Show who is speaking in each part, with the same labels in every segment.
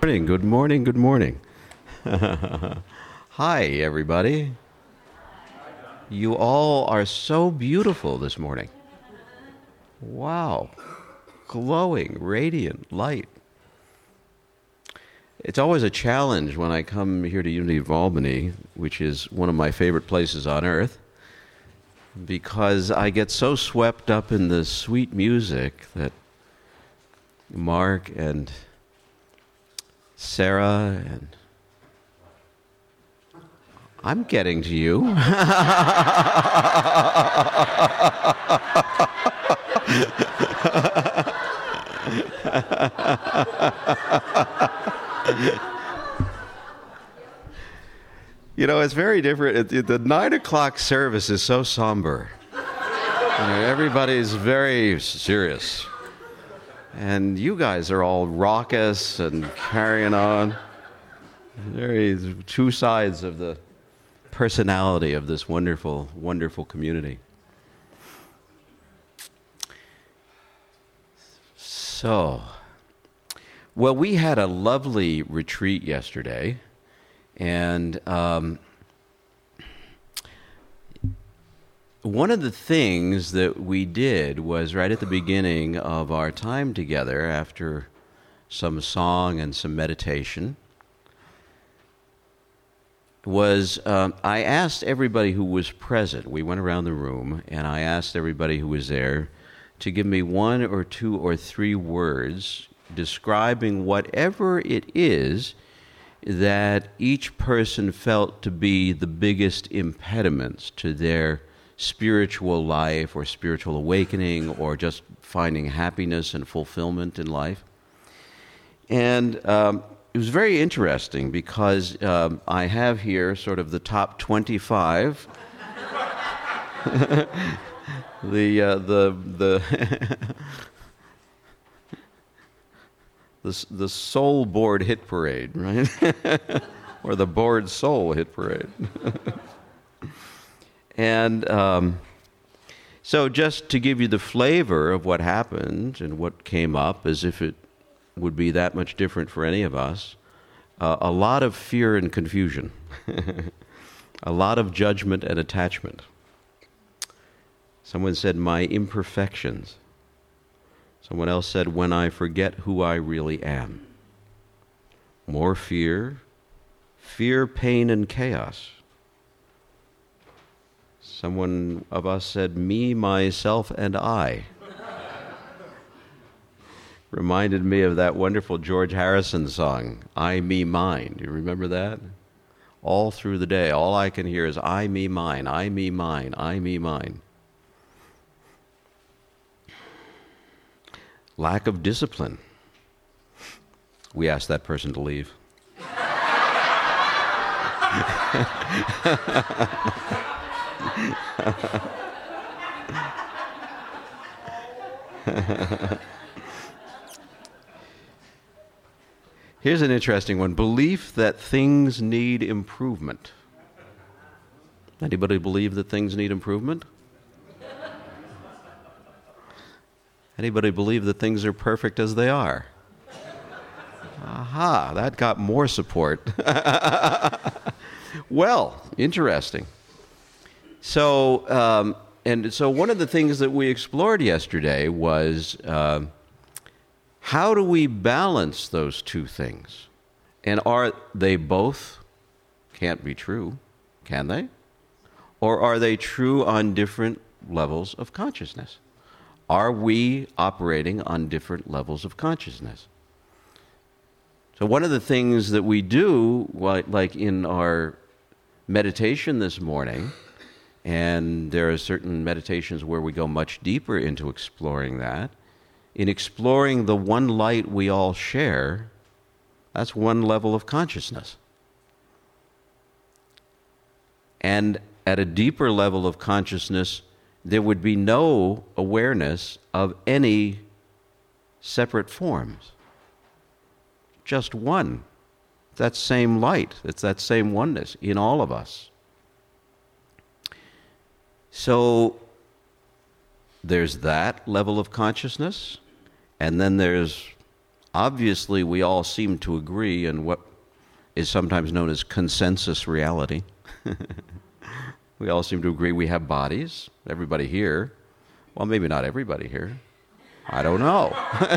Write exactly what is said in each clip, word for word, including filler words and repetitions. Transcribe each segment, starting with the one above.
Speaker 1: Morning, good morning, good morning. Hi, everybody. You all are so beautiful this morning. Wow. Glowing, radiant light. It's always a challenge when I come here to Unity of Albany, which is one of my favorite places on earth, because I get so swept up in the sweet music that Mark and Sarah and I'm getting to you. You know, it's very different. It, it, the nine o'clock service is so somber. You know, everybody's very serious. And you guys are all raucous and carrying on. Very two sides of the personality of this wonderful, wonderful community. So, well, we had a lovely retreat yesterday, and um, one of the things that we did was right at the beginning of our time together, after some song and some meditation, was um, I asked everybody who was present, we went around the room, and I asked everybody who was there to give me one or two or three words describing whatever it is that each person felt to be the biggest impediments to their spiritual life or spiritual awakening or just finding happiness and fulfillment in life. And um, it was very interesting because um, I have here sort of the top twenty-five. the uh, the the the the Soul Board Hit Parade, right? Or the Board Soul Hit Parade. And um, so just to give you the flavor of what happened and what came up, as if it would be that much different for any of us, uh, a lot of fear and confusion, a lot of judgment and attachment. Someone said, my imperfections. Someone else said, when I forget who I really am. More fear, fear, pain, and chaos. Someone of us said, me, myself, and I. Reminded me of that wonderful George Harrison song, I, Me, Mine. Do you remember that? All through the day, all I can hear is I, me, mine, I, me, mine, I, me, mine. Lack of discipline. We asked that person to leave. Here's an interesting one. Belief that things need improvement. Anybody believe that things need improvement? Anybody believe that things are perfect as they are? Aha, that got more support. Well, interesting. So, um, and so one of the things that we explored yesterday was uh, how do we balance those two things? And are they both can't be true, can they? Or are they true on different levels of consciousness? Are we operating on different levels of consciousness? So one of the things that we do, like in our meditation this morning, and there are certain meditations where we go much deeper into exploring that, in exploring the one light we all share, that's one level of consciousness. And at a deeper level of consciousness, there would be no awareness of any separate forms. Just one. That same light, it's that same oneness in all of us. So there's that level of consciousness, and then there's Obviously, we all seem to agree in what is sometimes known as consensus reality. We all seem to agree we have bodies. Everybody here. Well, maybe not everybody here. I don't know.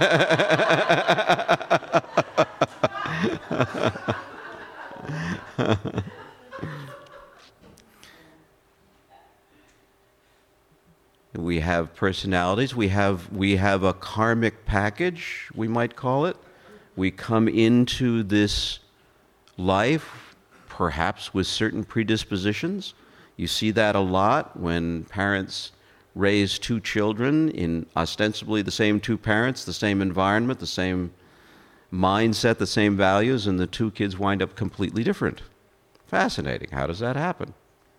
Speaker 1: We have personalities. We have we have a karmic package, we might call it. We come into this life perhaps with certain predispositions. You see that a lot when parents raise two children in ostensibly the same two parents, the same environment, the same mindset, the same values, and the two kids wind up completely different. Fascinating. How does that happen?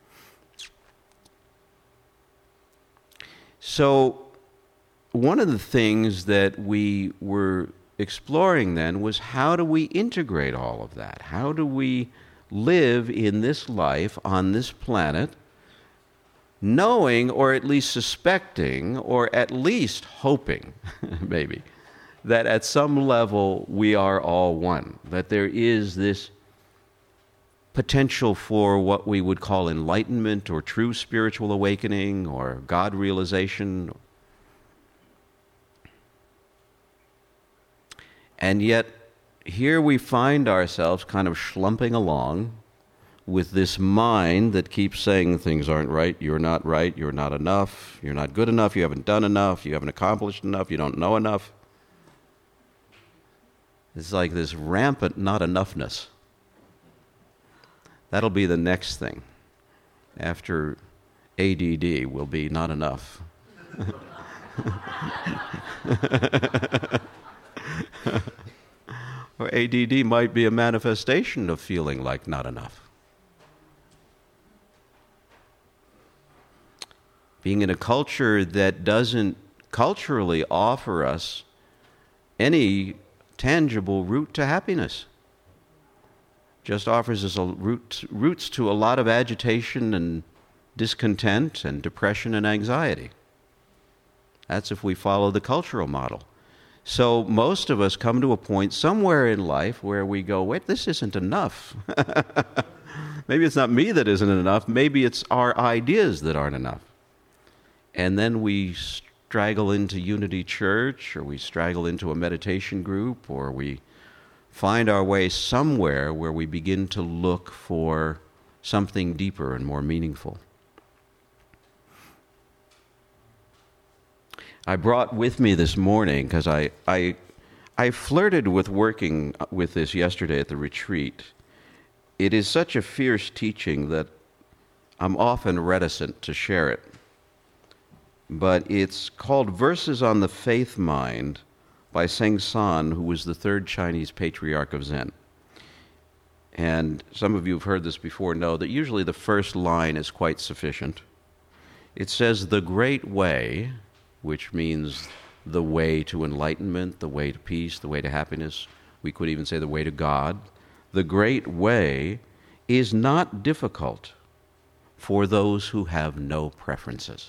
Speaker 1: So one of the things that we were exploring then was, how do we integrate all of that? How do we live in this life on this planet knowing, or at least suspecting, or at least hoping, maybe, that at some level we are all one, that there is this potential for what we would call enlightenment or true spiritual awakening or God realization. And yet, here we find ourselves kind of schlumping along with this mind that keeps saying things aren't right, you're not right, you're not enough, you're not good enough, you haven't done enough, you haven't accomplished enough, you don't know enough. It's like this rampant not enoughness. That'll be the next thing. After A D D will be not enough. Or A D D might be a manifestation of feeling like not enough. Being in a culture that doesn't culturally offer us any tangible route to happiness. Just offers us a route, routes to a lot of agitation and discontent and depression and anxiety. That's if we follow the cultural model. So most of us come to a point somewhere in life where we go, wait, this isn't enough. Maybe it's not me that isn't enough. Maybe it's our ideas that aren't enough. And then we straggle into Unity Church, or we straggle into a meditation group, or we find our way somewhere where we begin to look for something deeper and more meaningful. I brought with me this morning, because I, I, I flirted with working with this yesterday at the retreat. It is such a fierce teaching that I'm often reticent to share it. But it's called Verses on the Faith Mind by Seng San, who was the third Chinese patriarch of Zen. And some of you have heard this before, know that usually the first line is quite sufficient. It says, the great way, which means the way to enlightenment, the way to peace, the way to happiness. We could even say the way to God. The great way is not difficult for those who have no preferences.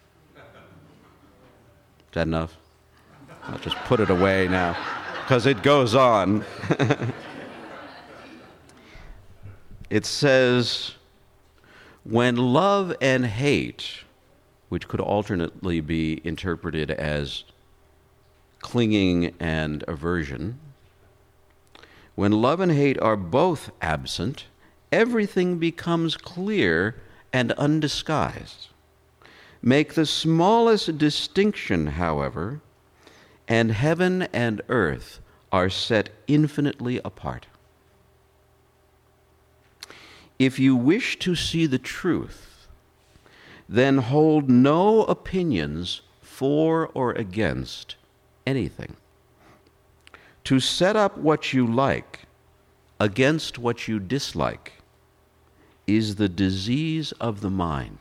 Speaker 1: Is that enough? I'll just put it away now, because it goes on. It says, when love and hate, which could alternately be interpreted as clinging and aversion, when love and hate are both absent, everything becomes clear and undisguised. Make the smallest distinction, however, and heaven and earth are set infinitely apart. If you wish to see the truth, then hold no opinions for or against anything. To set up what you like against what you dislike is the disease of the mind.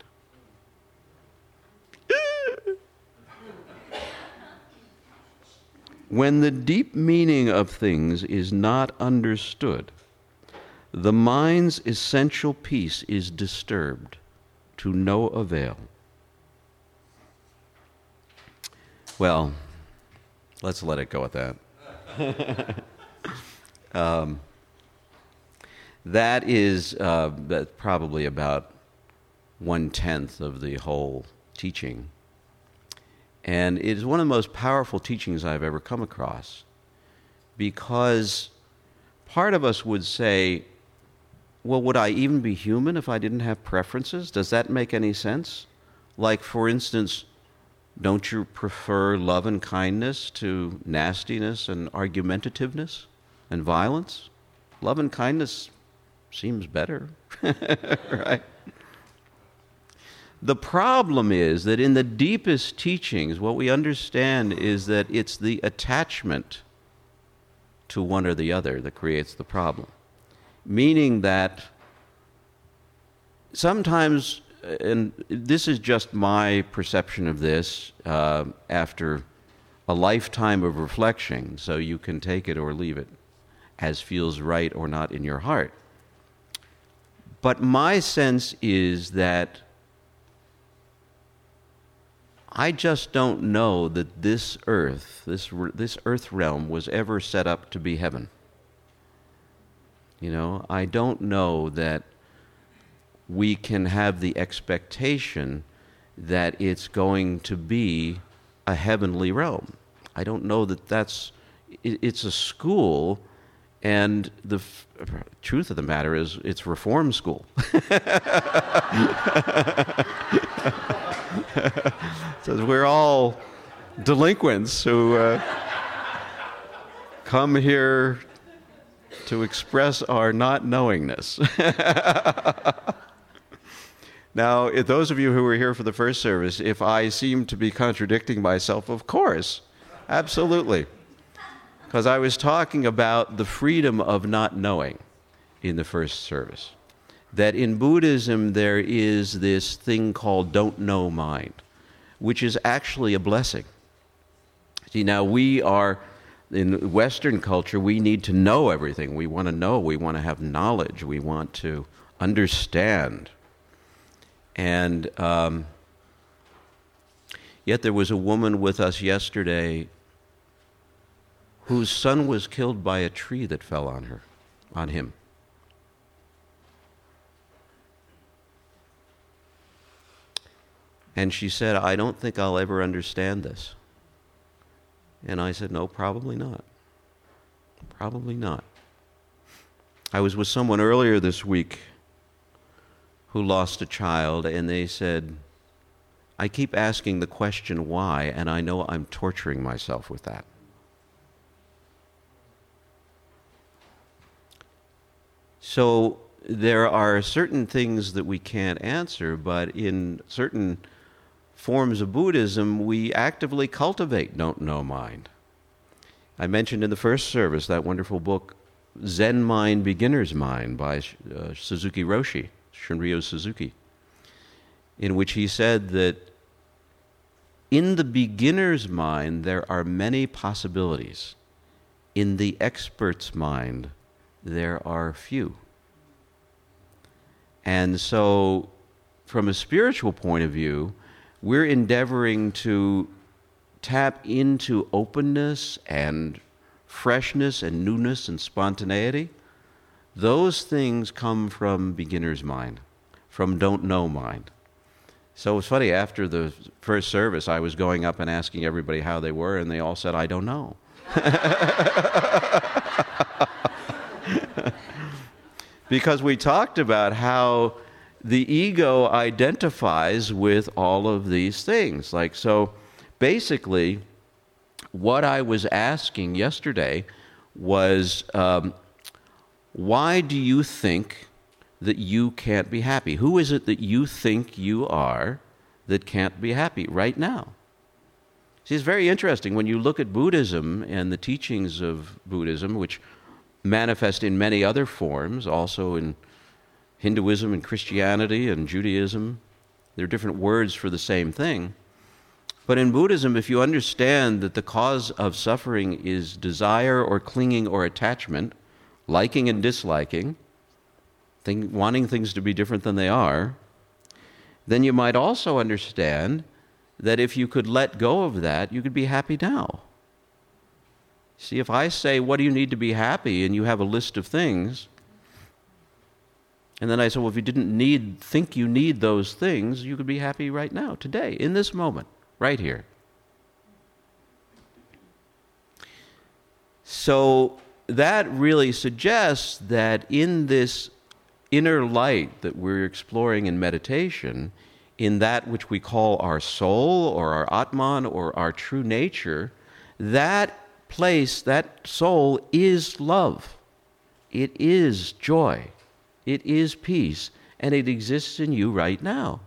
Speaker 1: When the deep meaning of things is not understood, the mind's essential peace is disturbed to no avail. Well, let's let it go at that. um, that is uh, that's probably about one-tenth of the whole teaching. And it is one of the most powerful teachings I've ever come across, because part of us would say, well, would I even be human if I didn't have preferences? Does that make any sense? Like, for instance, don't you prefer love and kindness to nastiness and argumentativeness and violence? Love and kindness seems better, right? The problem is that in the deepest teachings, what we understand is that it's the attachment to one or the other that creates the problem. Meaning that sometimes, and this is just my perception of this uh, after a lifetime of reflection, so you can take it or leave it as feels right or not in your heart. But my sense is that I just don't know that this earth, this this earth realm was ever set up to be heaven. You know, I don't know that we can have the expectation that it's going to be a heavenly realm. I don't know that that's, it, it's a school, and the f- truth of the matter is it's reform school. So we're all delinquents who uh, come here to express our not knowingness. Now, if those of you who were here for the first service, if I seem to be contradicting myself, of course, absolutely. Because I was talking about the freedom of not knowing in the first service. That in Buddhism there is this thing called don't know mind, which is actually a blessing. See, now we are, in Western culture, we need to know everything. We want to know, we want to have knowledge, we want to understand. And um, yet there was a woman with us yesterday whose son was killed by a tree that fell on her, on him. And she said, I don't think I'll ever understand this. And I said, no, probably not. Probably not. I was with someone earlier this week who lost a child, and they said, I keep asking the question why, and I know I'm torturing myself with that. So there are certain things that we can't answer, but in certain forms of Buddhism, we actively cultivate don't know mind. I mentioned in the first service that wonderful book, Zen Mind, Beginner's Mind, by uh, Suzuki Roshi, Shunryu Suzuki, in which he said that in the beginner's mind, there are many possibilities. In the expert's mind, there are few. And so, from a spiritual point of view, we're endeavoring to tap into openness and freshness and newness and spontaneity. Those things come from beginner's mind, from don't know mind. So it was funny, after the first service, I was going up and asking everybody how they were, and they all said, I don't know. Because we talked about how the ego identifies with all of these things. Like, so basically, what I was asking yesterday was, um, why do you think that you can't be happy? Who is it that you think you are that can't be happy right now? See, it's very interesting when you look at Buddhism and the teachings of Buddhism, which manifest in many other forms, also in Hinduism and Christianity and Judaism. There are different words for the same thing. But in Buddhism, if you understand that the cause of suffering is desire or clinging or attachment, liking and disliking, thing, wanting things to be different than they are, then you might also understand that if you could let go of that, you could be happy now. See, if I say, what do you need to be happy, and you have a list of things, and then I say, well, if you didn't need, think you need those things, you could be happy right now, today, in this moment, right here. So that really suggests that in this inner light that we're exploring in meditation, in that which we call our soul or our Atman or our true nature, that place, that soul is love. It is joy. It is peace. And it exists in you right now.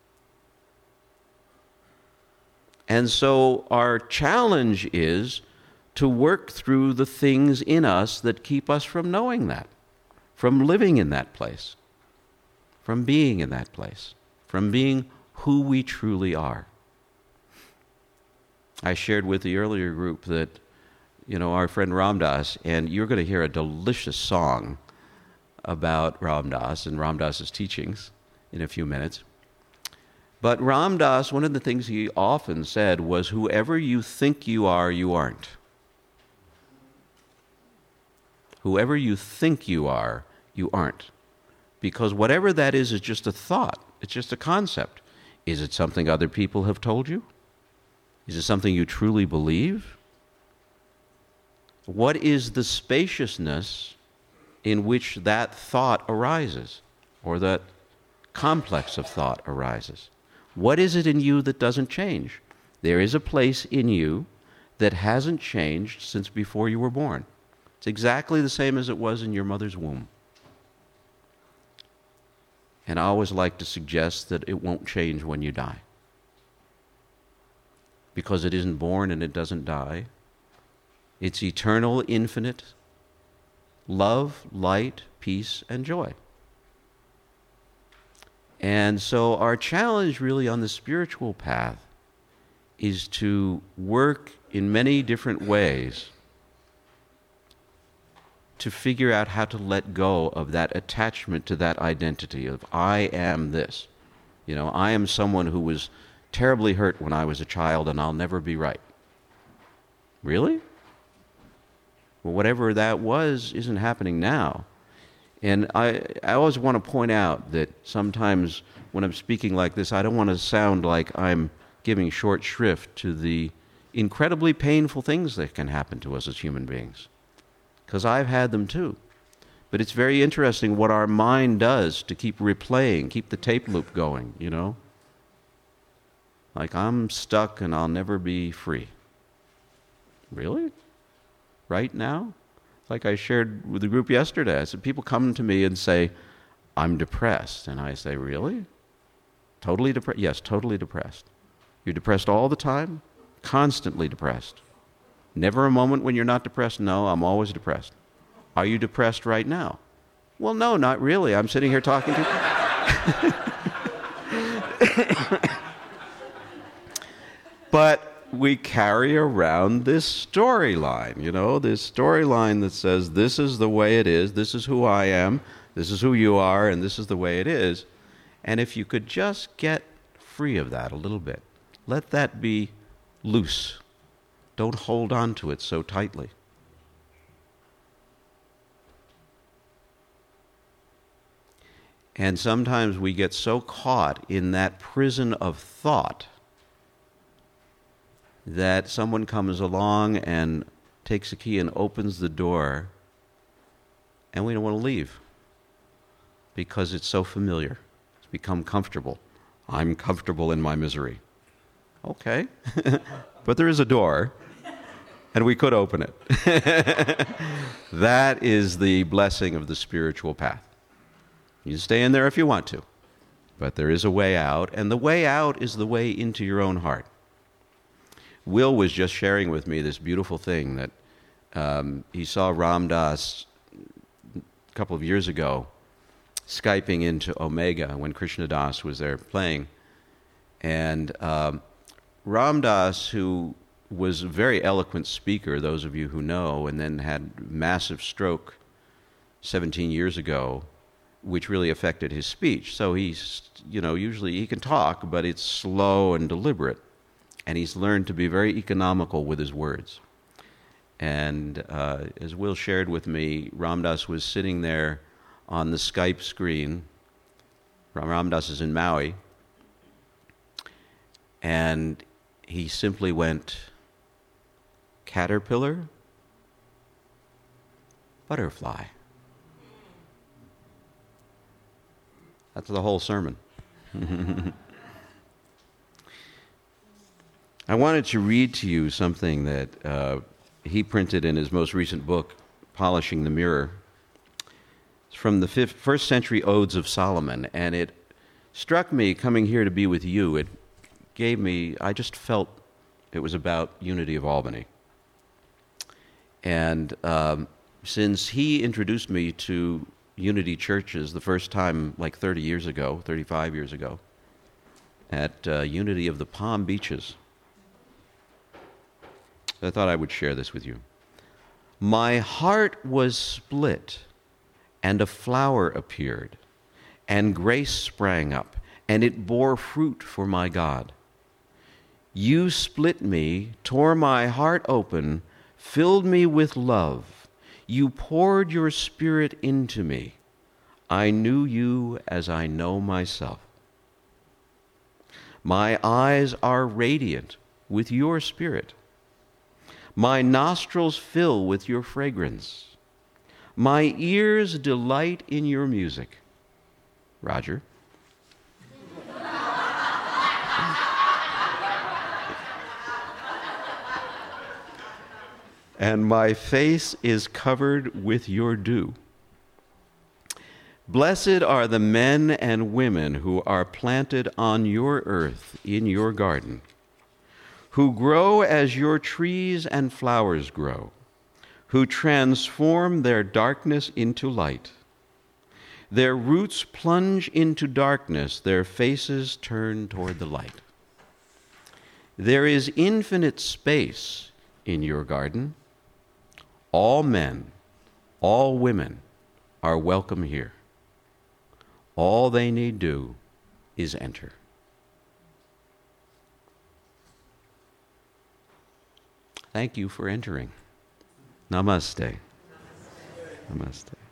Speaker 1: And so our challenge is to work through the things in us that keep us from knowing that, from living in that place, from being in that place, from being who we truly are. I shared with the earlier group that, you know, our friend Ram Dass, and you're going to hear a delicious song about Ram Dass and Ram Dass's teachings in a few minutes. But Ram Dass, one of the things he often said was, whoever you think you are, you aren't. Whoever you think you are, you aren't. Because whatever that is is just a thought. It's just a concept. Is it something other people have told you? Is it something you truly believe? What is the spaciousness in which that thought arises, or that complex of thought arises? What is it in you that doesn't change? There is a place in you that hasn't changed since before you were born. It's exactly the same as it was in your mother's womb. And I always like to suggest that it won't change when you die. Because it isn't born and it doesn't die. It's eternal, infinite love, light, peace, and joy. And so our challenge really on the spiritual path is to work in many different ways to figure out how to let go of that attachment to that identity of I am this. You know, I am someone who was terribly hurt when I was a child and I'll never be right. Really? Well, whatever that was isn't happening now. And I, I always want to point out that sometimes when I'm speaking like this, I don't want to sound like I'm giving short shrift to the incredibly painful things that can happen to us as human beings. Because I've had them too. But it's very interesting what our mind does to keep replaying, keep the tape loop going, you know? Like, I'm stuck and I'll never be free. Really? Right now? Like I shared with the group yesterday, I said, people come to me and say, I'm depressed. And I say, really? Totally depressed? Yes, totally depressed. You're depressed all the time? Constantly depressed. Never a moment when you're not depressed? No, I'm always depressed. Are you depressed right now? Well, no, not really. I'm sitting here talking to you. But we carry around this storyline, you know, this storyline that says this is the way it is, this is who I am, this is who you are, and this is the way it is. And if you could just get free of that a little bit, let that be loose. Don't hold on to it so tightly. And sometimes we get so caught in that prison of thought that someone comes along and takes a key and opens the door, and we don't want to leave because it's so familiar. It's become comfortable. I'm comfortable in my misery. Okay. But there is a door, and we could open it. That is the blessing of the spiritual path. You can stay in there if you want to, but there is a way out, and the way out is the way into your own heart. Will was just sharing with me this beautiful thing that um, he saw Ram Dass a couple of years ago Skyping into Omega when Krishna Das was there playing. And um, Ram Dass, who was a very eloquent speaker, those of you who know, and then had massive stroke seventeen years ago, which really affected his speech. So he's, you know, usually he can talk, but it's slow and deliberate. And he's learned to be very economical with his words. And uh, as Will shared with me, Ram Dass was sitting there on the Skype screen. Ram Dass is in Maui. And he simply went, caterpillar, butterfly. That's the whole sermon. I wanted to read to you something that uh, he printed in his most recent book, Polishing the Mirror. It's from the fifth, first century Odes of Solomon, and it struck me coming here to be with you. It gave me, I just felt it was about Unity of Albany. And um, since he introduced me to Unity churches the first time like thirty years ago, thirty-five years ago, at uh, Unity of the Palm Beaches, I thought I would share this with you. My heart was split, and a flower appeared, and grace sprang up, and it bore fruit for my God. You split me, tore my heart open, filled me with love. You poured your spirit into me. I knew you as I know myself. My eyes are radiant with your spirit. My nostrils fill with your fragrance. My ears delight in your music. Roger. And my face is covered with your dew. Blessed are the men and women who are planted on your earth in your garden, who grow as your trees and flowers grow, who transform their darkness into light. Their roots plunge into darkness, their faces turn toward the light. There is infinite space in your garden. All men, all women are welcome here. All they need do is enter. Thank you for entering. Namaste. Namaste. Namaste.